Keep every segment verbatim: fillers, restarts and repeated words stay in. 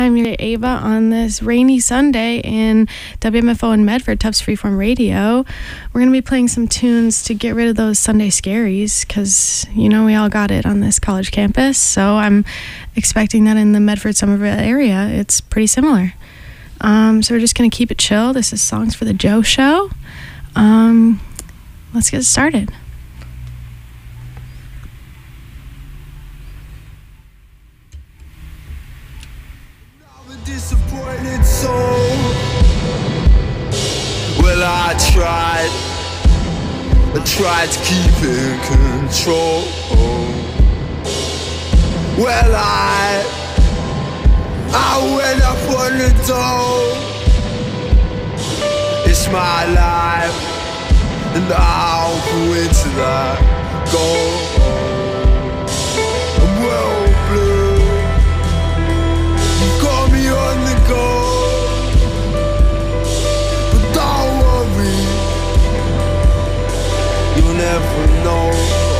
I'm your Ava on this rainy Sunday in W M F O in Medford, Tufts Freeform Radio. We're going to be playing some tunes to get rid of those Sunday scaries because, you know, we all got it on this college campus. So I'm expecting that in the Medford Somerville area, it's pretty similar. Um, so we're just going to keep it chill. This is Songs for the Joe Show. Um, let's get started. Disappointed soul. Well, I tried, I tried to keep in control. Well, I, I went up on the door. It's my life, and I'll go into that goal. I'm well blue. Got me on the go, but don't worry, you'll never know.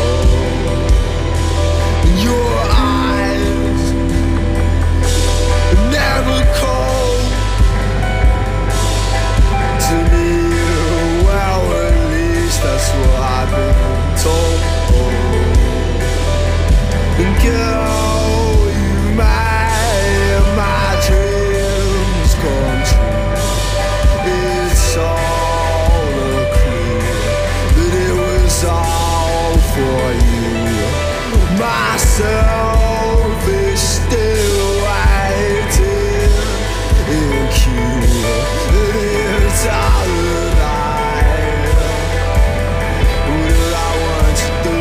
Your eyes are never cold to me. Well, at least that's what I've been told. And girl, you might my dreams come true. It's all a clue that it was all for you. Myself is still waiting in queue. It is all that I, what I want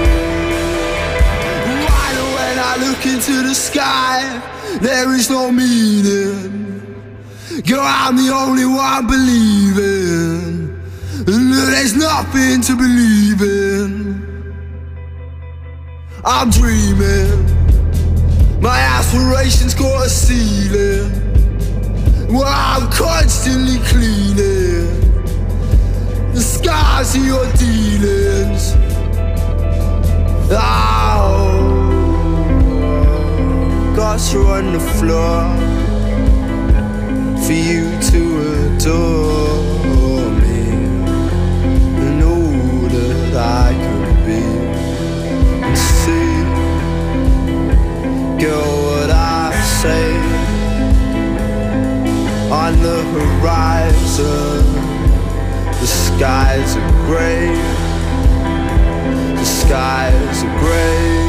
to do. Why when I look into the sky there is no meaning? Girl, I'm the only one believing, and there's nothing to believe in. I'm dreaming, my aspirations got a ceiling, well, I'm constantly cleaning the scars of your dealings. Oh, God's on the floor for you to adore me, and all that I could be and see. Girl, what I say on the horizon, the skies are gray, the skies are gray.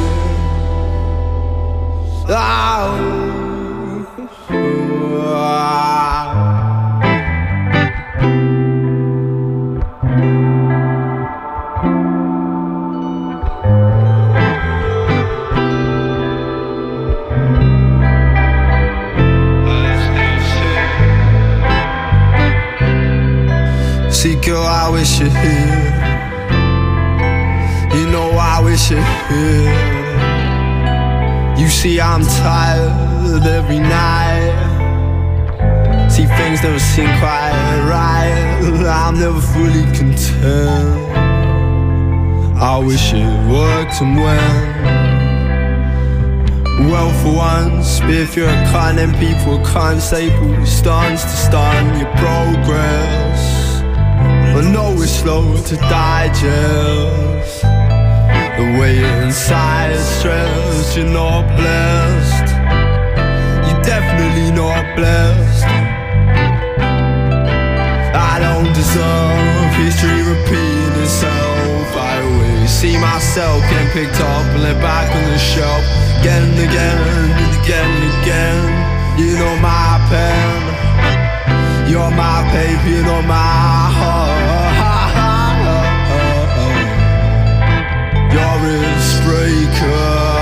Oh. See, girl, I wish you're here. You know I wish you're here. You see, I'm tired every night. See, things never seem quite right. I'm never fully content. I wish it worked and went well for once. But if you're a cunt, then people can't staple your stance to stun your progress. I know it's slow to digest. The way you're inside is stressed. You're not blessed. You're definitely not blessed. I don't deserve history repeating itself. I always see myself getting picked up and let back on the shelf again and again and again and again. You know my pen, you're my paper, you know my heart. You're a icebreaker.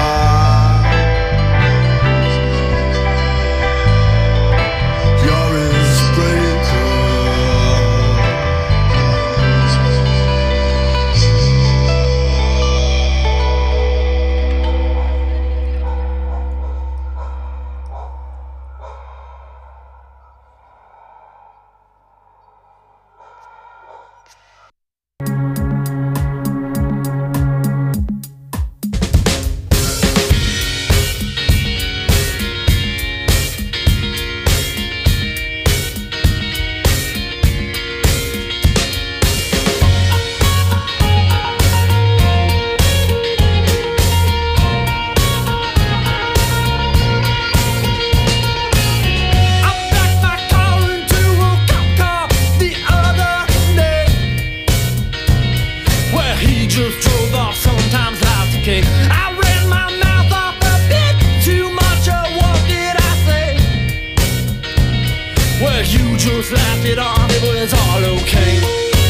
You just laughed it off, it was all okay.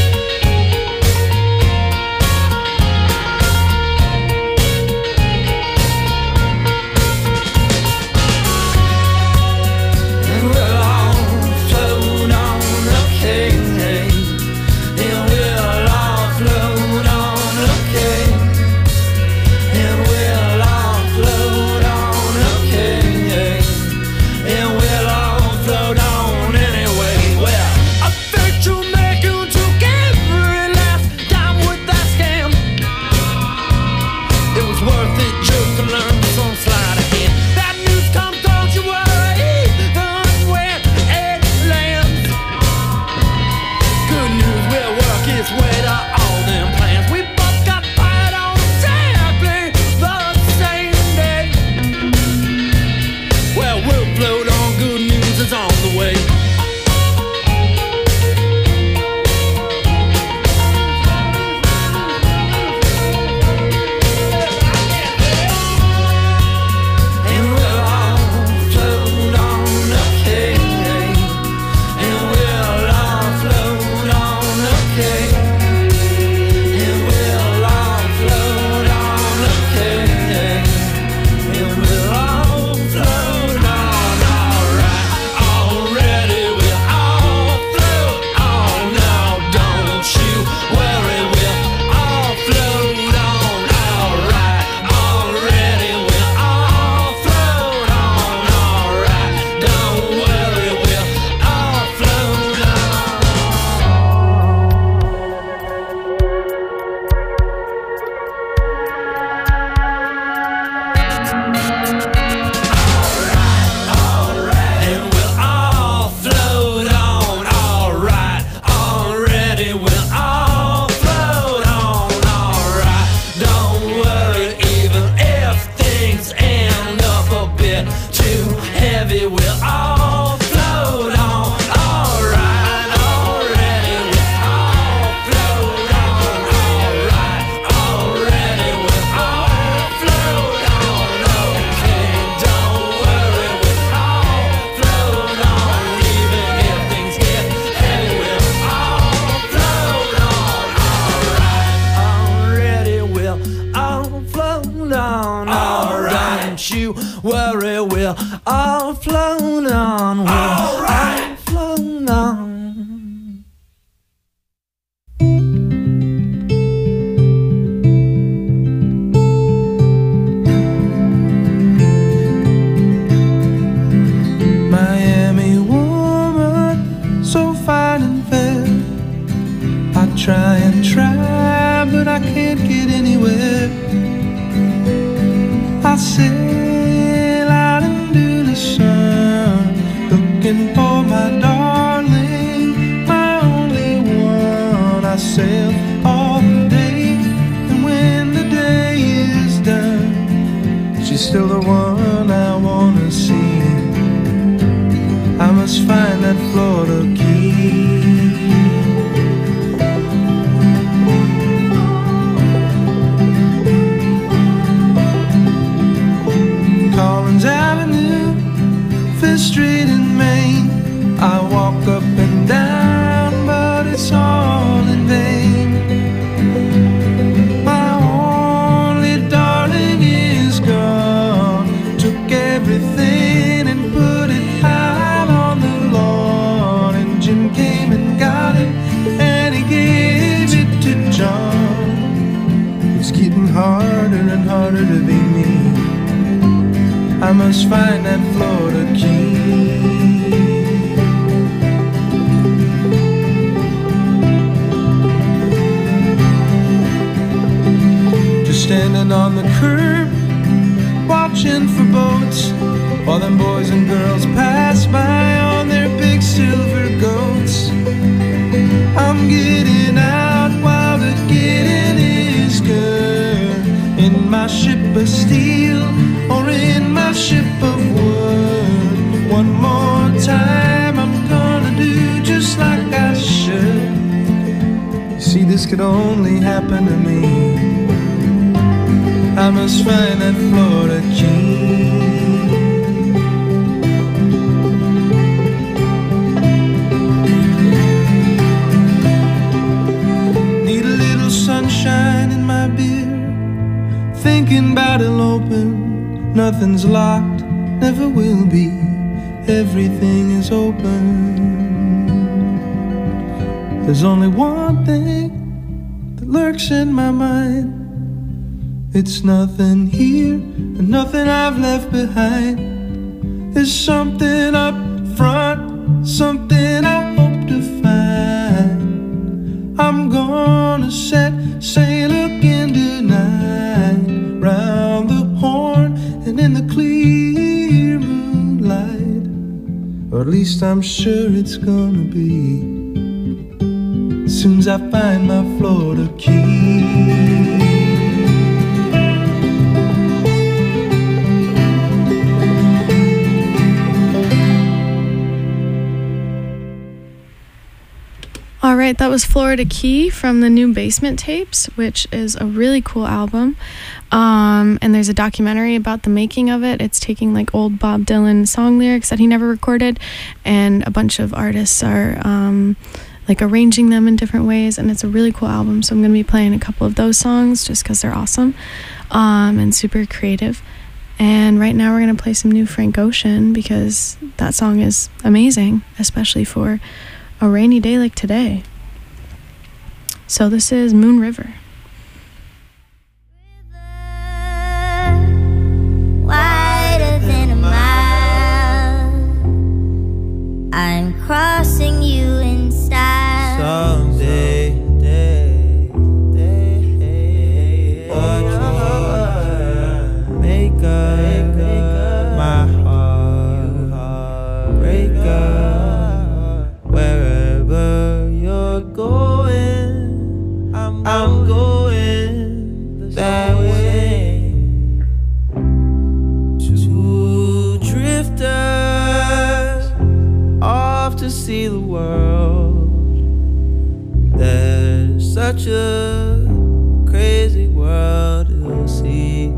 Could only happen to me. I must find that Florida key. Nothing's locked, never will be. Everything is open. There's only one thing that lurks in my mind. It's nothing here and nothing I've left behind. It's something up front, something I hope to find. I'm gonna set sail again tonight, round the horn and in the clear moonlight. Or at least I'm sure it's gonna be, as soon as I find my Florida key. All right, that was Florida Key from the new Basement Tapes, which is a really cool album. Um, and there's a documentary about the making of it. It's taking like old Bob Dylan song lyrics that he never recorded, and a bunch of artists are um, like arranging them in different ways. And it's a really cool album. So I'm going to be playing a couple of those songs just because they're awesome um, and super creative. And right now we're going to play some new Frank Ocean because that song is amazing, especially for a rainy day like today. So this is Moon River. River, wider than a mile. I'm crossing you in style. Someday, day, day, what you make up my heart, break up. Wherever you're going, I'm, I'm going that way. Two drifters off to see the world. There's such a crazy world to see.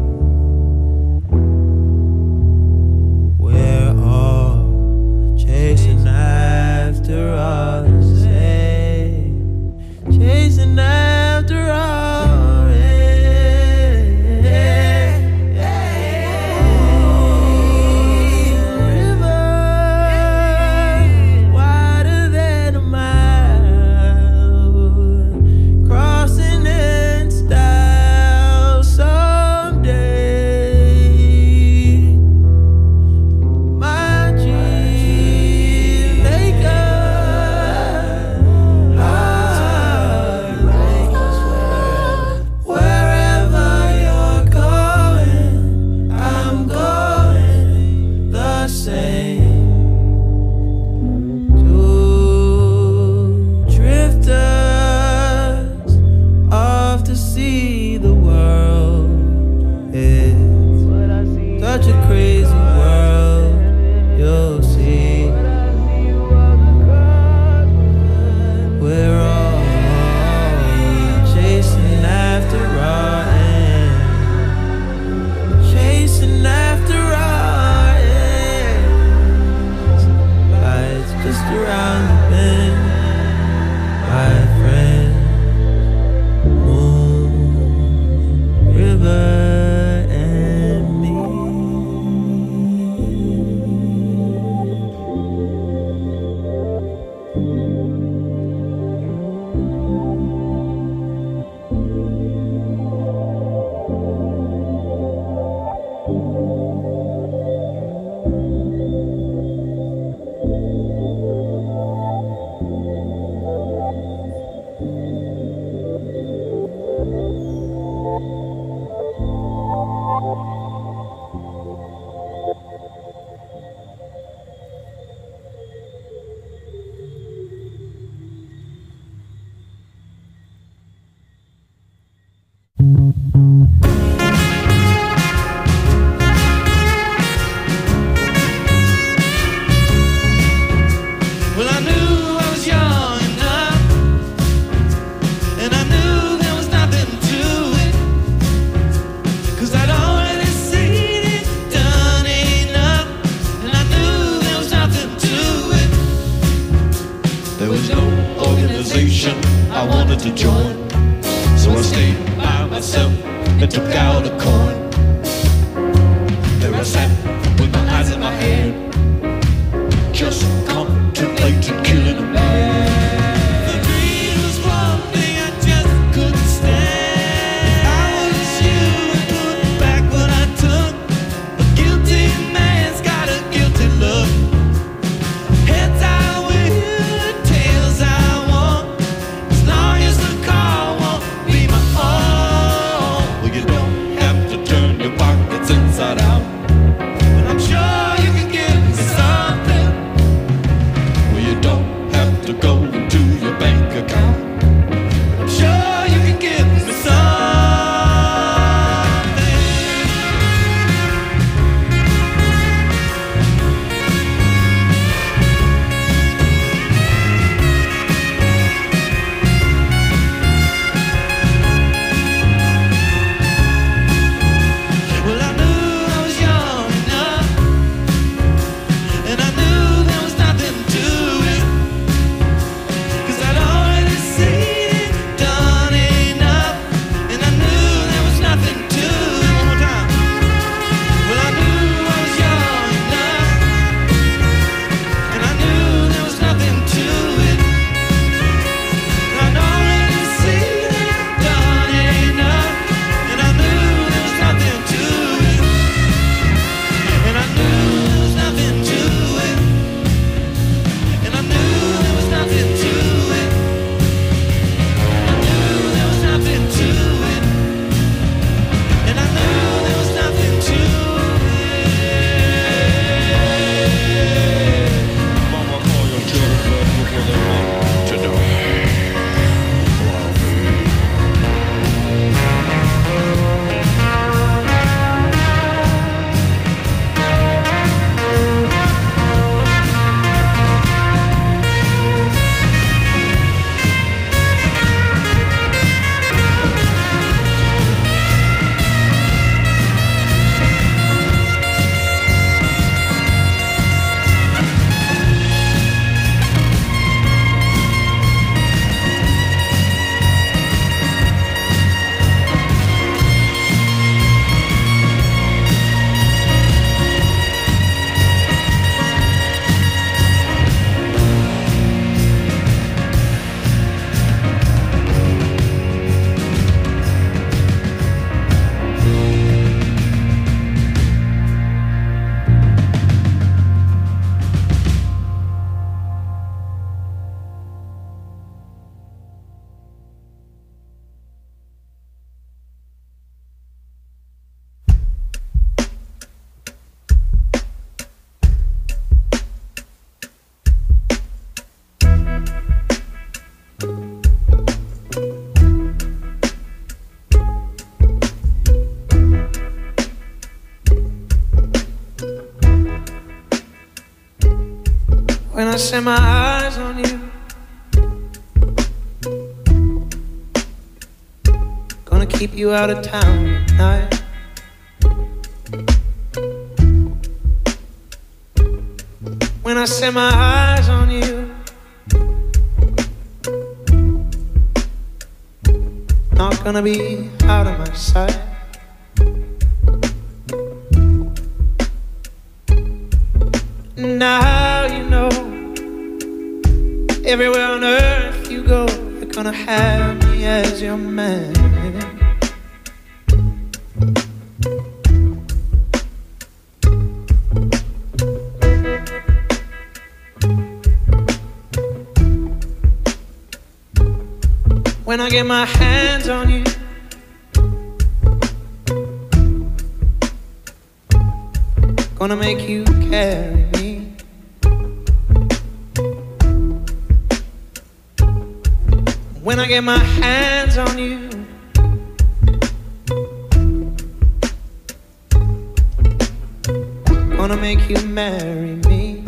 We're all chasing after our same, chasing after our aim. River, wider than a mile, crossing in style someday. My dream maker. Such a crazy world, you'll see. We're all chasing after our end, chasing after our ends. Life's just around the bend, my friend. Moon, river. I wanted to join, so I stayed by myself and took out a coin. There I sat with my eyes in my head, just contemplating killing a man. The dream was one thing I just couldn't stand. I was you and put back what I took. A guilty man's got a guilty look. Heads I will, tails I want, as long as the car won't be my own. Well, you don't have to turn your pockets inside out, but I'm sure you can give me something. Well, you don't have to go into your bank account, I'm sure you can give me something. Well, I knew I was young enough, and I knew there was nothing to it, 'cause I'd already seen it, done enough, and I knew there was nothing to it. One more time. Well, I knew I was young enough, and I knew there was nothing to it, and I'd already seen it, done enough, and I knew there was nothing to it, and I knew there was nothing to it, and I knew there was nothing to it, I knew there was nothing to it, and I knew there was nothing to it. Mama, call your children before they want to die. When I set my eyes on you, gonna keep you out of town tonight. When I set my eyes on you, not gonna be out of my sight. Now you know, everywhere on earth you go, you're gonna have me as your man. When I get my hands on you, gonna make you carry me. When I get my hands on you, gonna make you marry me.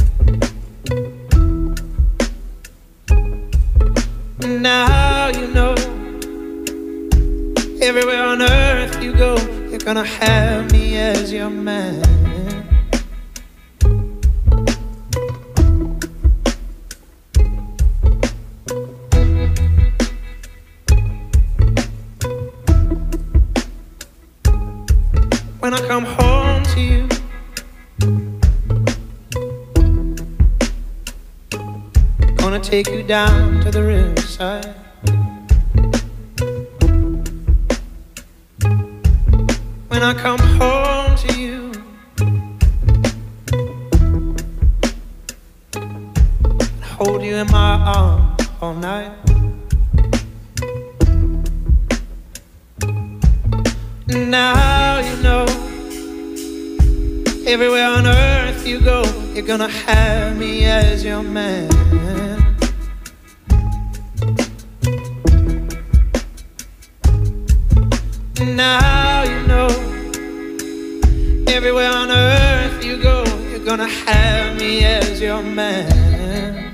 Now you know, everywhere on earth you go, you're gonna have me as your man. When I come home to you, Gonna take you down to the riverside. When I come home to you, hold you in my arms all night. Now you know, everywhere on earth you go, you're gonna have me as your man. Now you know, everywhere on earth you go, you're gonna have me as your man.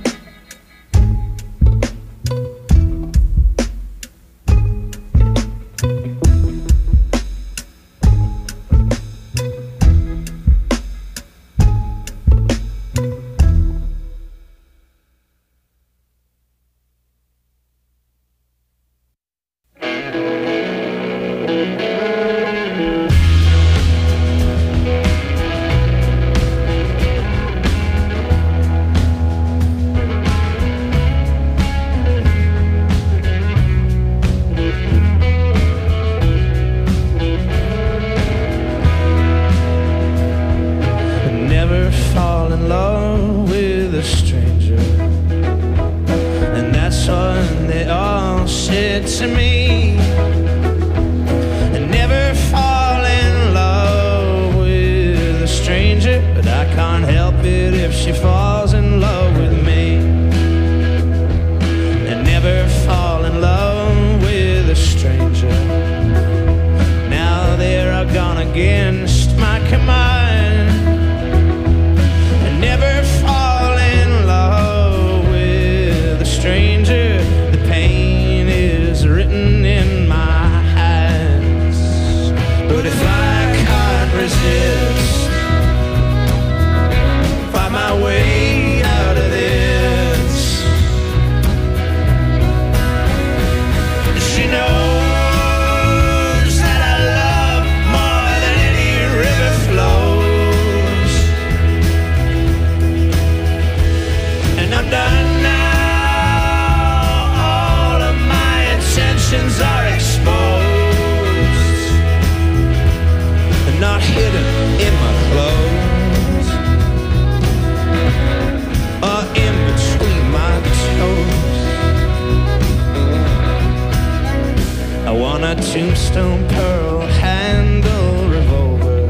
Tombstone pearl handle revolver.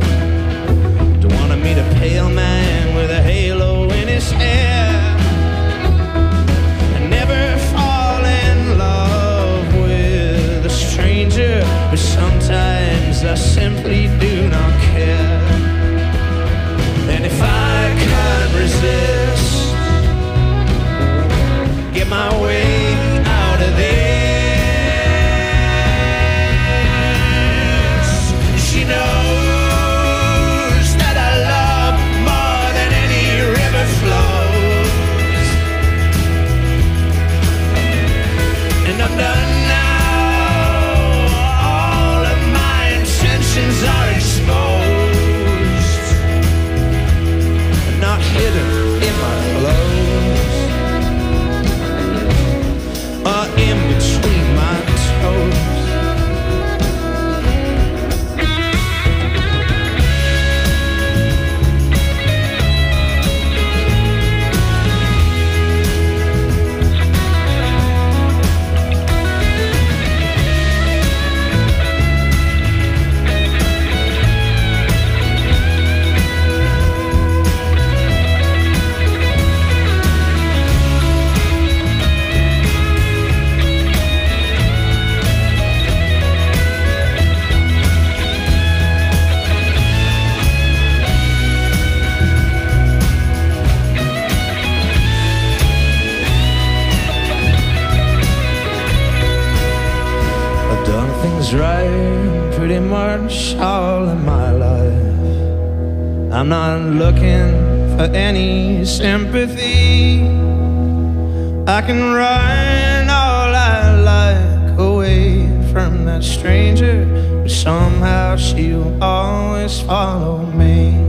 Don't wanna meet a pale man with a halo in his hair. I never fall in love with a stranger, but sometimes I simply do not care. And if I can't resist, get my way out of there. She knows that I love more than any river flows. And I'm done now. All of my intentions are exposed, not hidden in my clothes or in between my toes. Right, pretty much all of my life. I'm not looking for any sympathy. I can run all I like away from that stranger, but somehow she'll always follow me.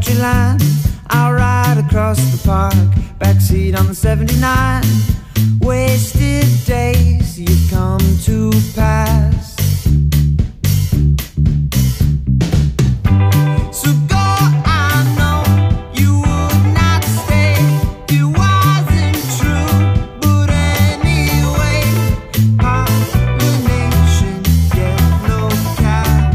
factory line. I'll ride across the park, backseat on the seventy-nine. Wasted days you come to pass. So go, I know you would not stay if it wasn't true. But anyway, pollination get no cap.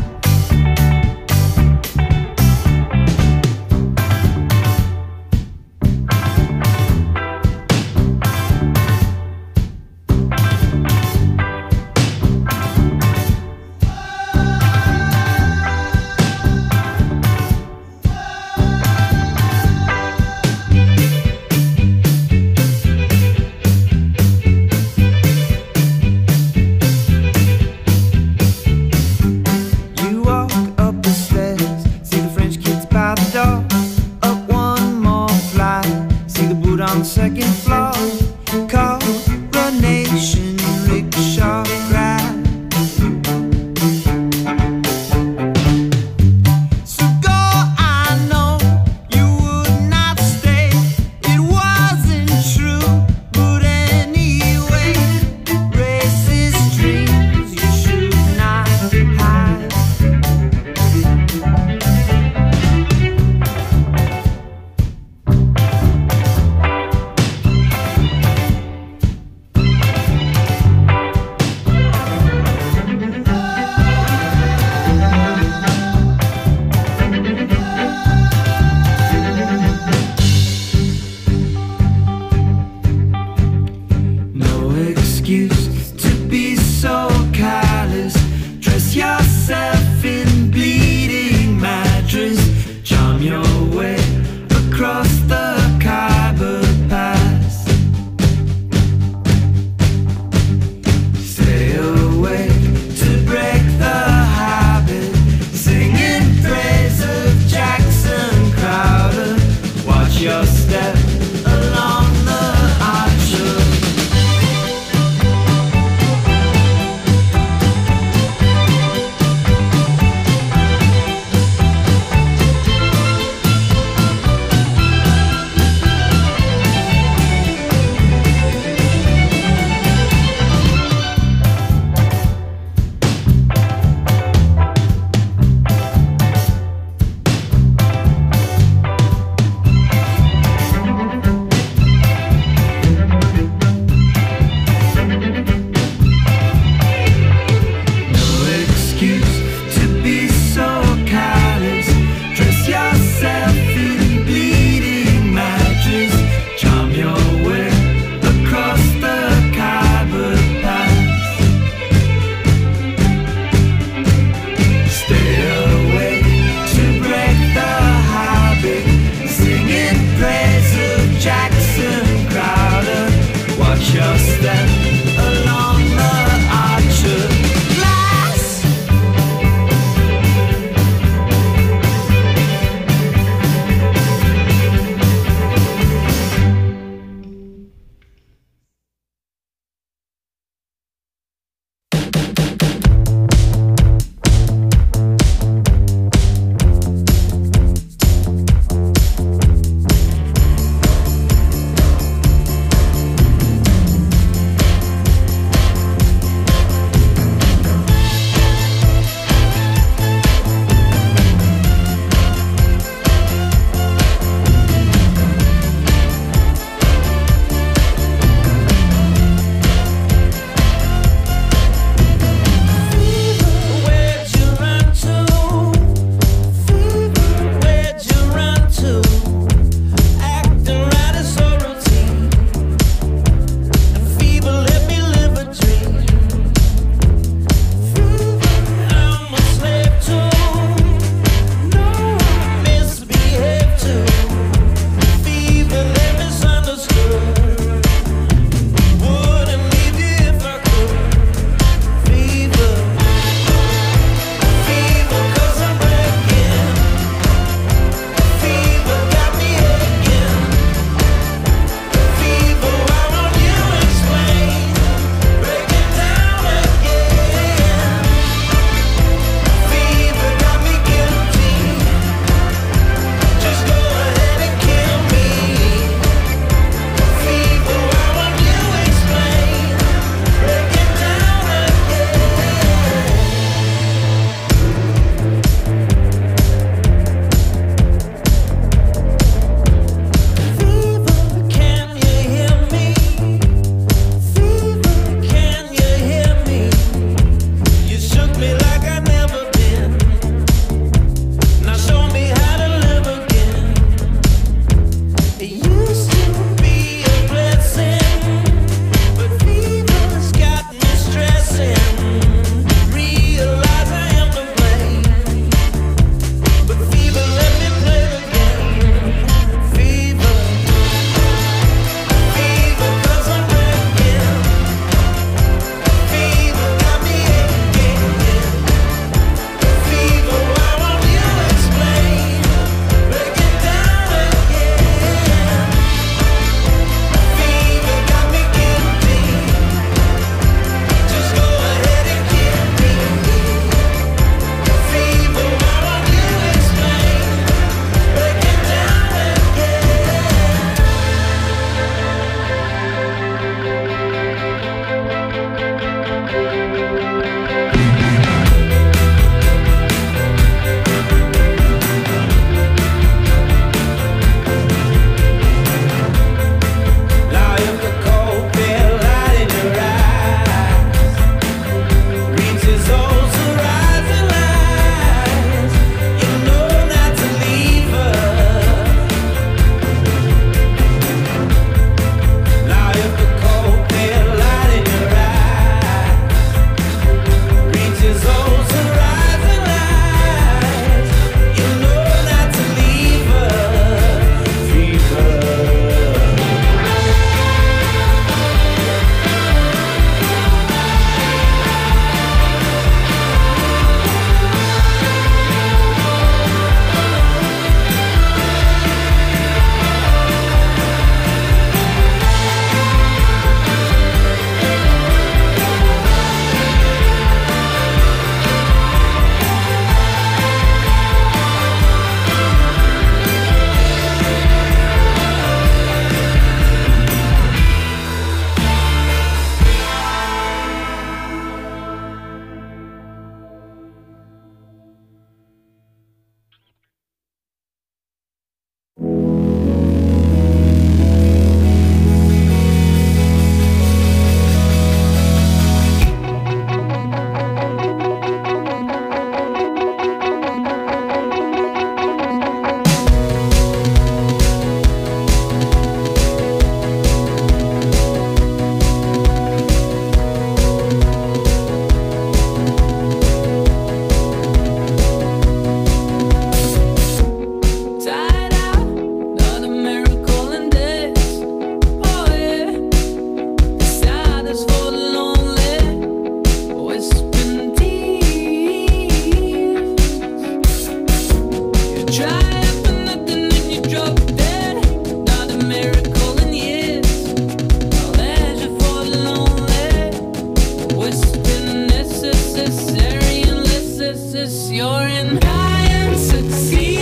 this, you're in dying succeed.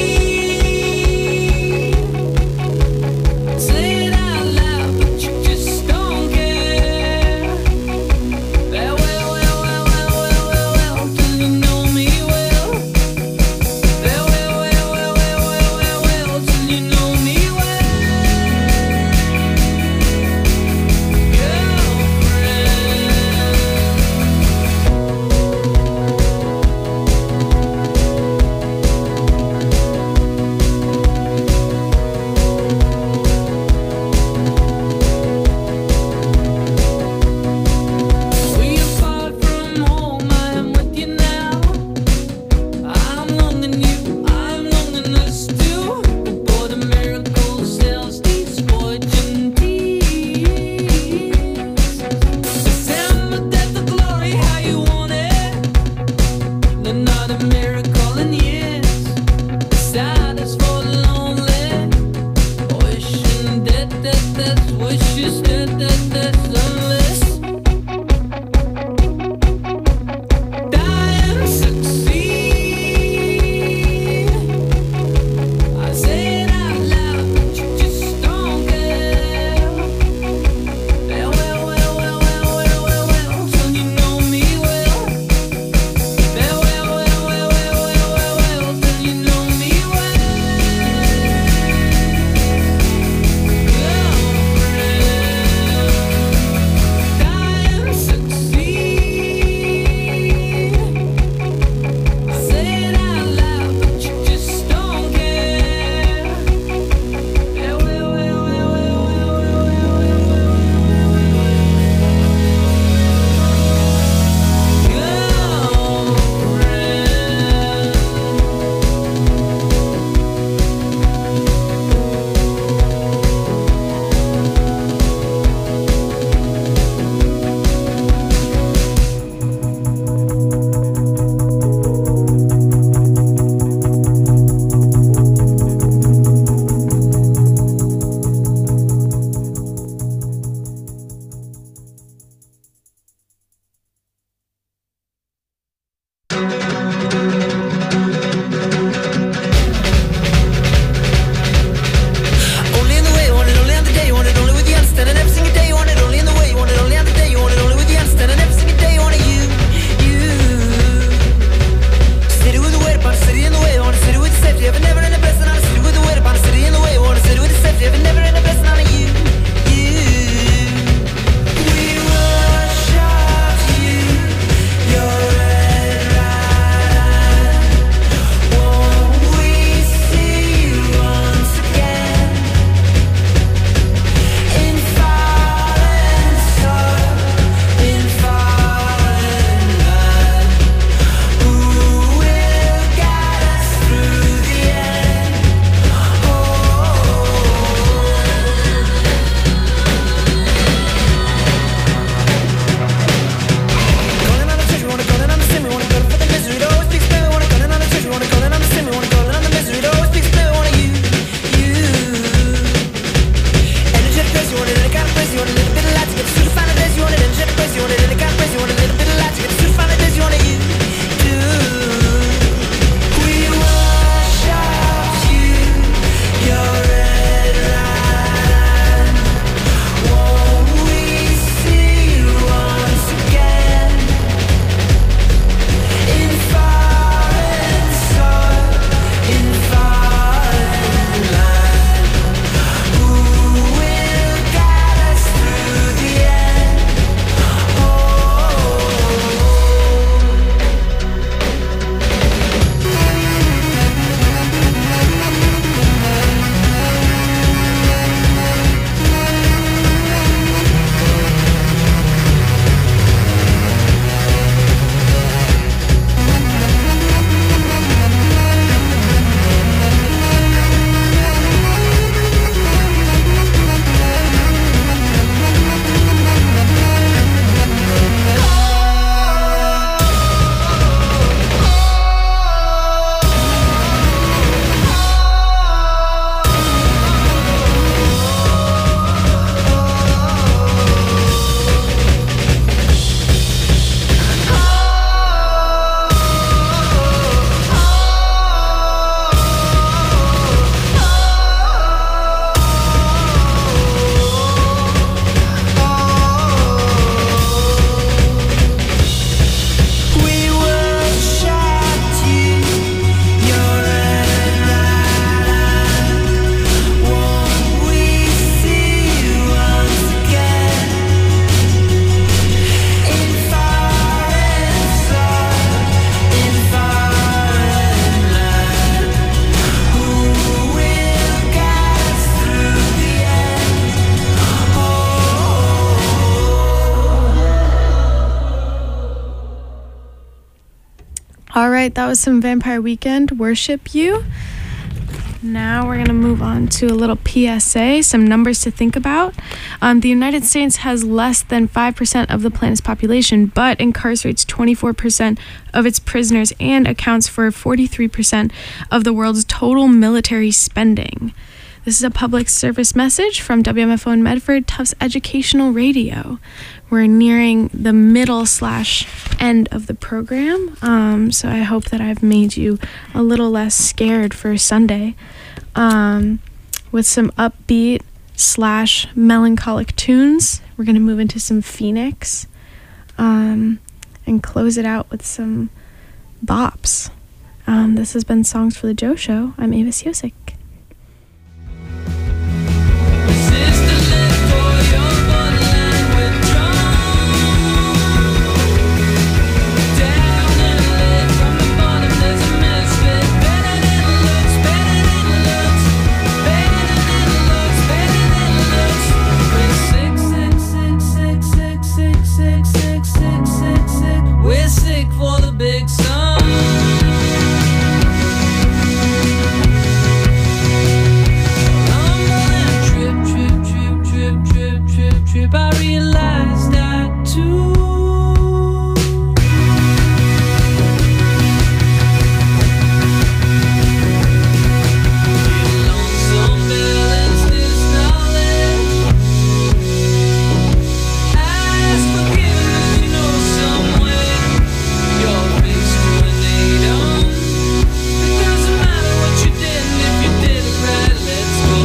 Say it out loud, but you just don't care. Well, well, well, well, well, well, well, well, do you know me well? Well, well, well, well, well, well, well, well, do you know me well? Girlfriend. All right, that was some Vampire Weekend, Worship You. Now we're going to move on to a little P S A, some numbers to think about. Um, the United States has less than five percent of the planet's population, but incarcerates twenty-four percent of its prisoners and accounts for forty-three percent of the world's total military spending. This is a public service message from W M F O in Medford, Tufts Educational Radio. We're nearing the middle slash end of the program, um, so I hope that I've made you a little less scared for Sunday um, with some upbeat slash melancholic tunes. We're going to move into some Phoenix um, and close it out with some bops. Um, this has been Songs for the Joe Show. I'm Avis Yosik. We're sick for the big sun. Trip, trip, trip, trip, trip, trip, trip. I realized that too. Lonesome balance this knowledge. Ask forgiveness, you know, somewhere your face to an atom. It doesn't matter what you did, and if you did it right, let's go.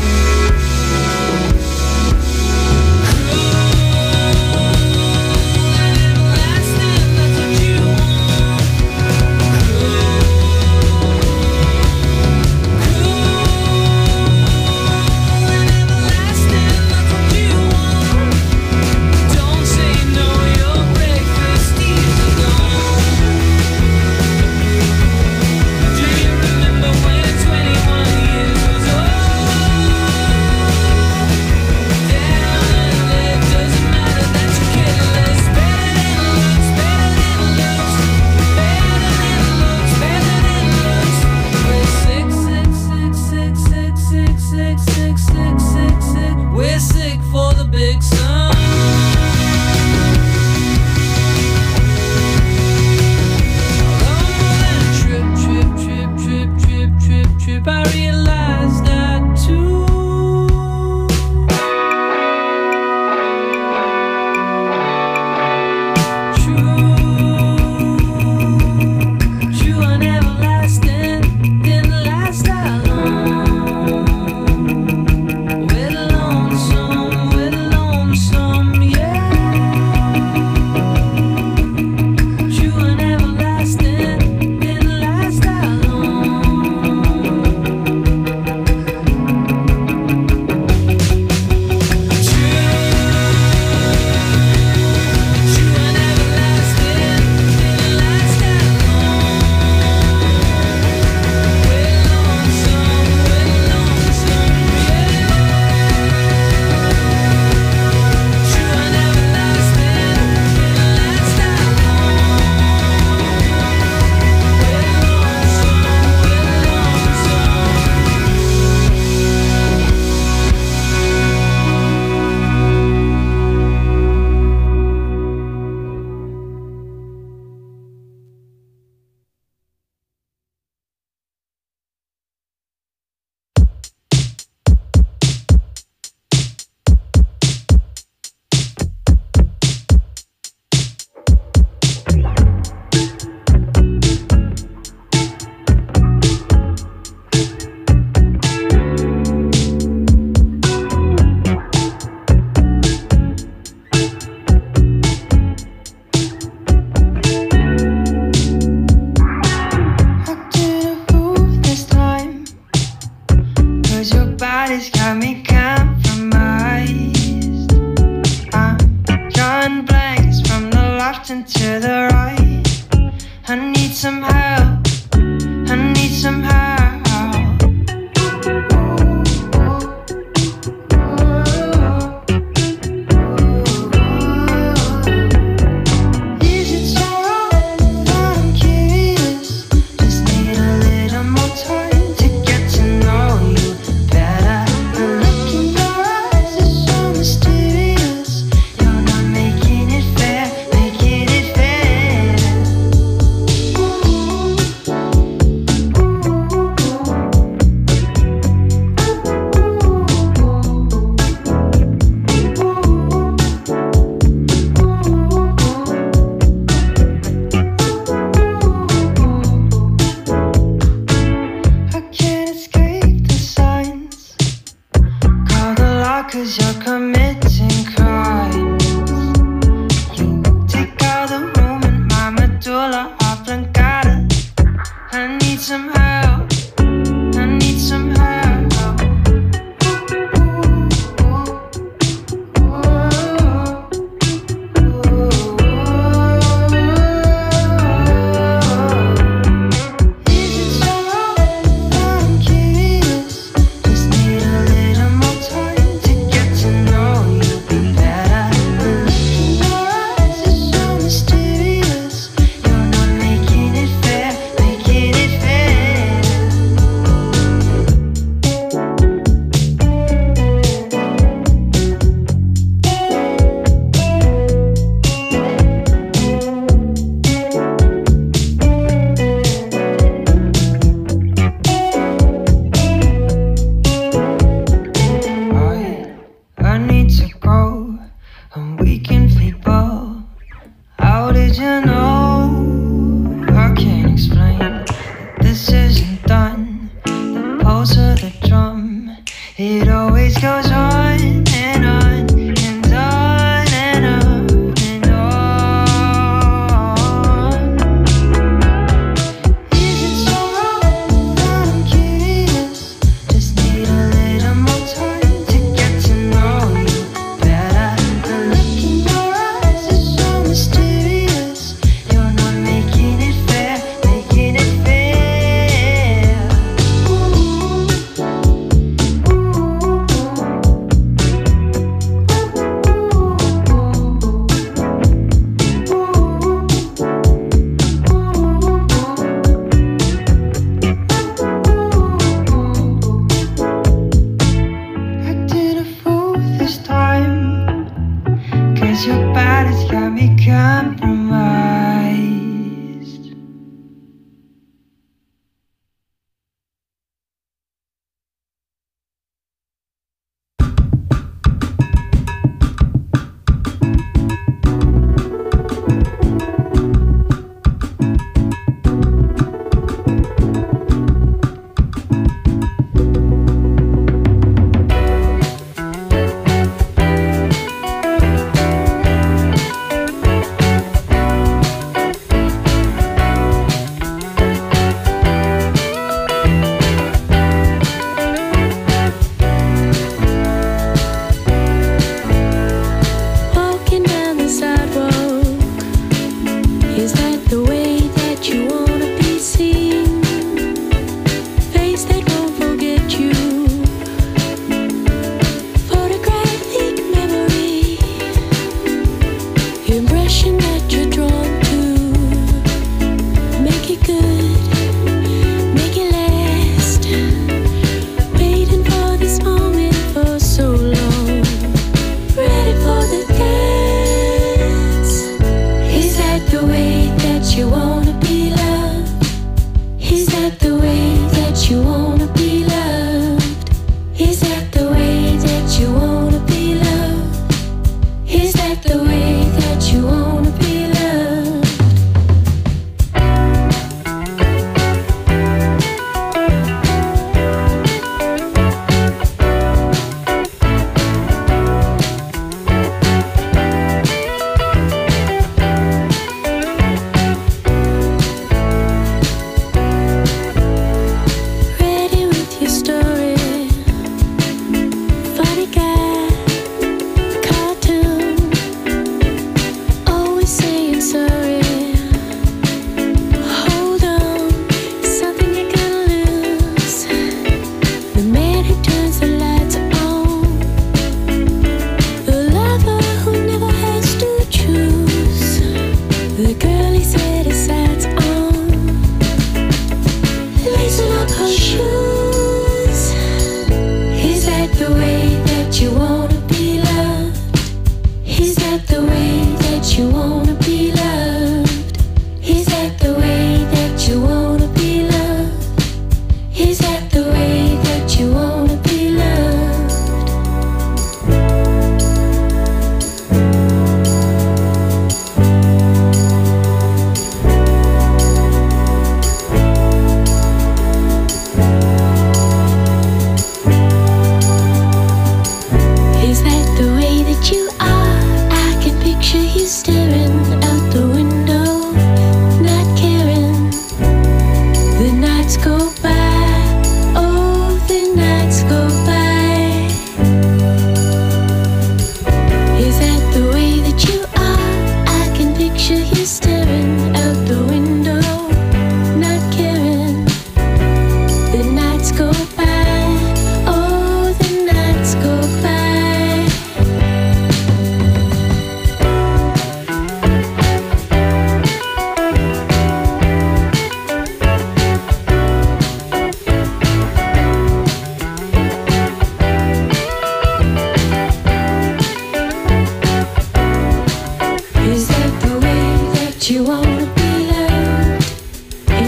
We're sick for the big sun. Trip, trip, trip, trip, trip, trip, trip. I realized that too. True, true and everlasting. Didn't last that long. We're lonesome, we're lonesome, yeah. True and everlasting, didn't last that Is it so wrong that I'm curious?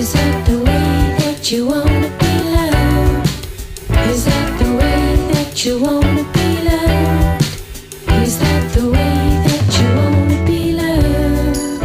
Is that the way that you wanna be loved? Is that the way that you wanna be loved? Is that the way that you wanna be loved?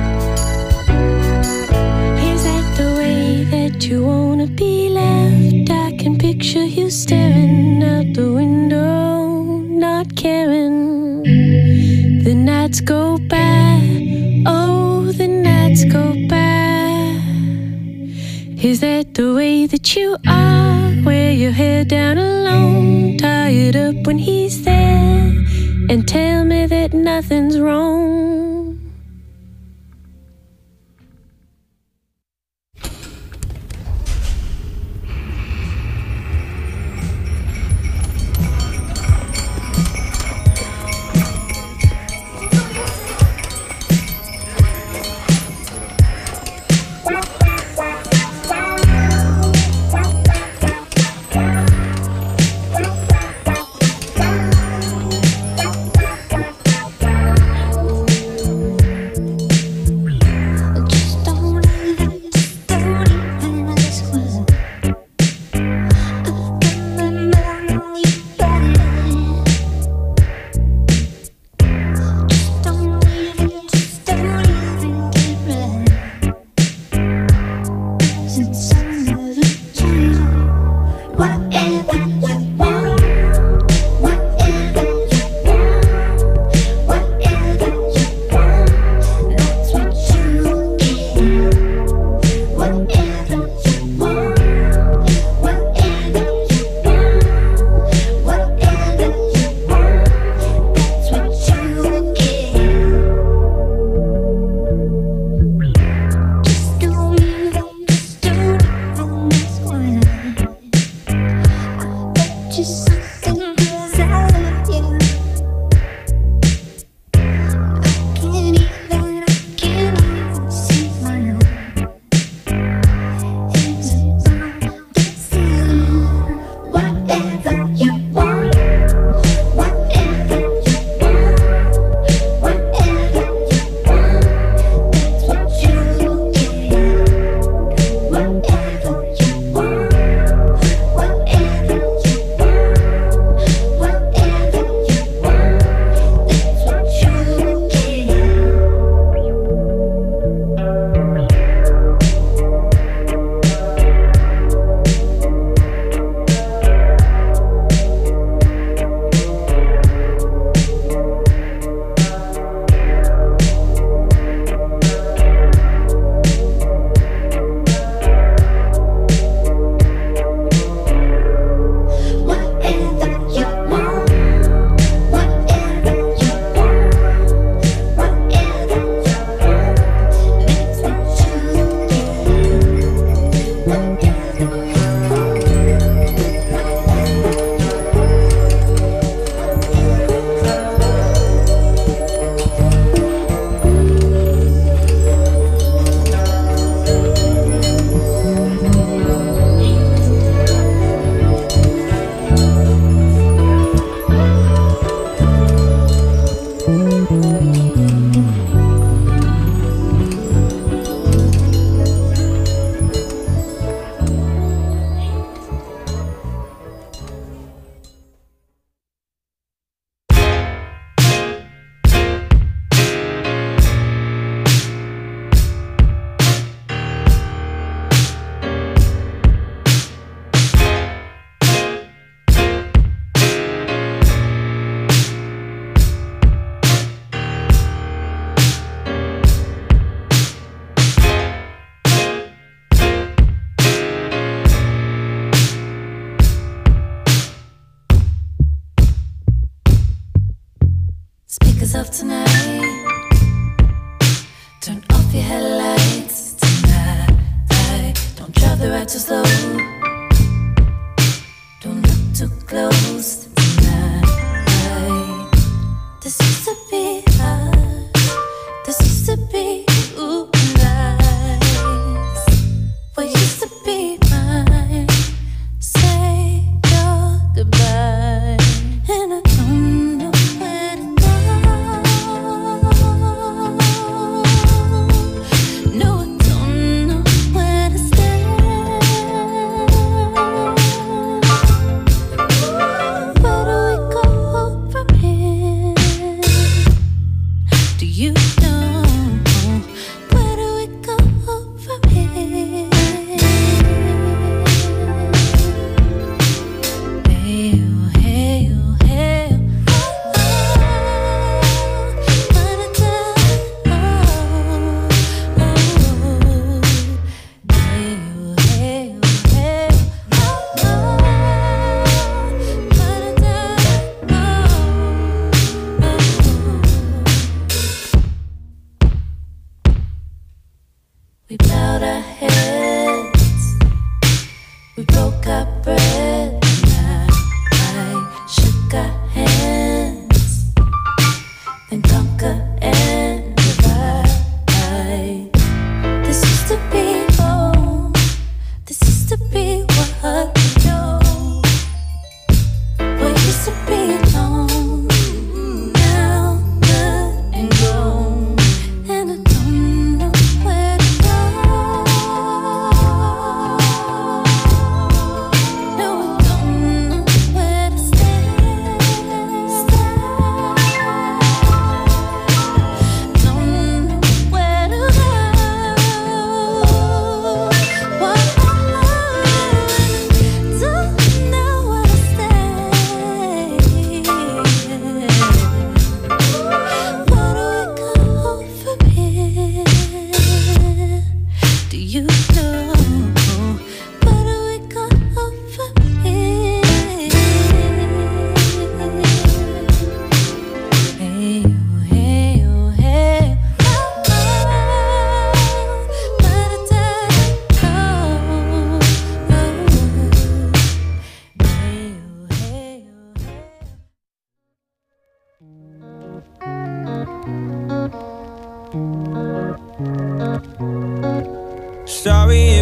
Is that the way that you wanna be loved? I can picture you staring out the window, not caring. The nights go by, oh, the nights go by. Is that the way that you are? Wear your hair down alone, tie it up when he's there, and tell me that nothing's wrong. Speakers of tonight, turn off your headlights tonight. Don't drive the ride too slow, don't look too close tonight. This used to be us, this used to be ooh nice. What used to be mine, say your goodbye. And I don't know where to go. No, I don't know where to slow.